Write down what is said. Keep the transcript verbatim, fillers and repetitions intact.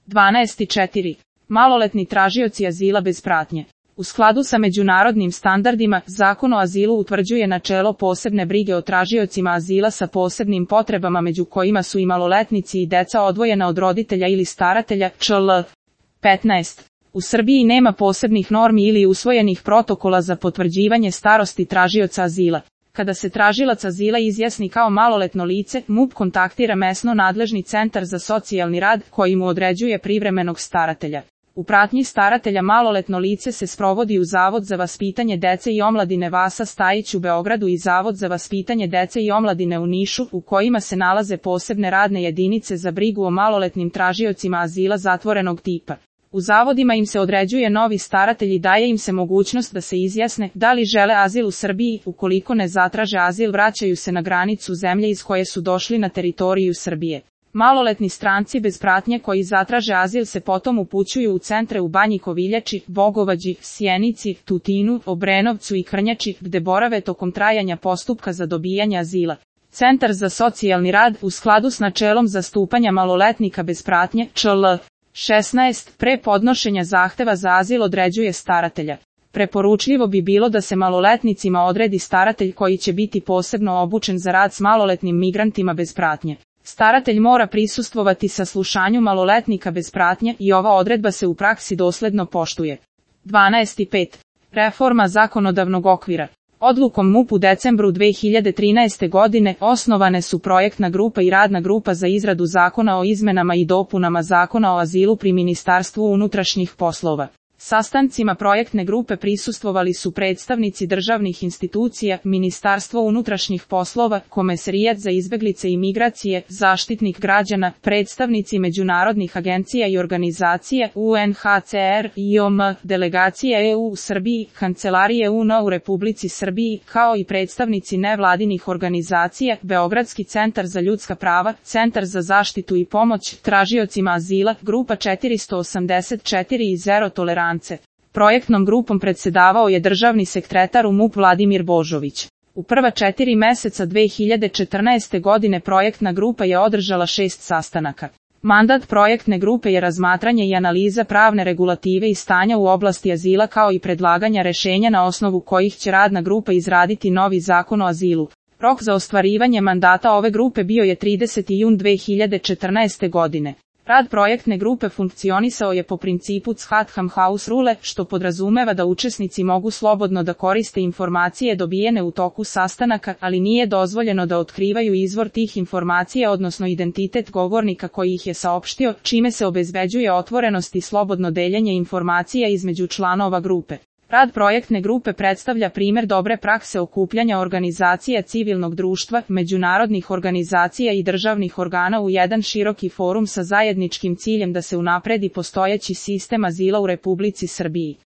dvanaest četiri. Maloletni tražioci azila bez pratnje. U skladu sa međunarodnim standardima, Zakon o azilu utvrđuje načelo posebne brige o tražiocima azila sa posebnim potrebama među kojima su i maloletnici i deca odvojena od roditelja ili staratelja, čl. petnaest. U Srbiji nema posebnih normi ili usvojenih protokola za potvrđivanje starosti tražioca azila. Kada se tražilac azila izjasni kao maloletno lice, MUP kontaktira mesno nadležni centar za socijalni rad koji mu određuje privremenog staratelja. U pratnji staratelja maloletno lice se sprovodi u Zavod za vaspitanje dece i omladine Vasa Stajić u Beogradu i Zavod za vaspitanje dece i omladine u Nišu, u kojima se nalaze posebne radne jedinice za brigu o maloletnim tražiocima azila zatvorenog tipa. U zavodima im se određuje novi staratelj i daje im se mogućnost da se izjasne da li žele azil u Srbiji. Ukoliko ne zatraže azil, vraćaju se na granicu zemlje iz koje su došli na teritoriju Srbije. Maloletni stranci bez pratnje koji zatraže azil se potom upućuju u centre u Banji Koviljači, Bogovađi, Sjenici, Tutinu, Obrenovcu i Krnjači, gde borave tokom trajanja postupka za dobijanje azila. Centar za socijalni rad, u skladu s načelom zastupanja maloletnika bez pratnje, čl. šesnaest, pre podnošenja zahteva za azil određuje staratelja. Preporučljivo bi bilo da se maloletnicima odredi staratelj koji će biti posebno obučen za rad s maloletnim migrantima bez pratnje. Staratelj mora prisustvovati saslušanju maloletnika bez pratnje i ova odredba se u praksi dosledno poštuje. dvanaest pet. Reforma zakonodavnog okvira. Odlukom MUP u decembru dve hiljade trinaeste. godine osnovane su projektna grupa i radna grupa za izradu zakona o izmenama i dopunama Zakona o azilu pri Ministarstvu unutrašnjih poslova. Sastancima projektne grupe prisustvovali su predstavnici državnih institucija, Ministarstvo unutrašnjih poslova, Komesarijat za izbeglice i migracije, Zaštitnik građana, predstavnici međunarodnih agencija i organizacija, U N H C R, I O M, delegacije E U u Srbiji, Kancelarije U N u Republici Srbiji, kao i predstavnici nevladinih organizacija, Beogradski centar za ljudska prava, Centar za zaštitu i pomoć tražiocima azila, Grupa četiristo osamdeset četiri i Zero tolerance. Projektnom grupom predsedavao je državni sekretar u MUP Vladimir Božović. U prva četiri meseca dve hiljade četrnaeste. godine projektna grupa je održala šest sastanaka. Mandat projektne grupe je razmatranje i analiza pravne regulative i stanja u oblasti azila kao i predlaganja rešenja na osnovu kojih će radna grupa izraditi novi zakon o azilu. Rok za ostvarivanje mandata ove grupe bio je trideseti jun dve hiljade četrnaeste. godine. Rad projektne grupe funkcionisao je po principu Chatham House Rule, što podrazumeva da učesnici mogu slobodno da koriste informacije dobijene u toku sastanaka, ali nije dozvoljeno da otkrivaju izvor tih informacija odnosno identitet govornika koji ih je saopštio, čime se obezbeđuje otvorenost i slobodno deljenje informacija između članova grupe. Rad projektne grupe predstavlja primer dobre prakse okupljanja organizacija civilnog društva, međunarodnih organizacija i državnih organa u jedan široki forum sa zajedničkim ciljem da se unapredi postojeći sistem azila u Republici Srbiji.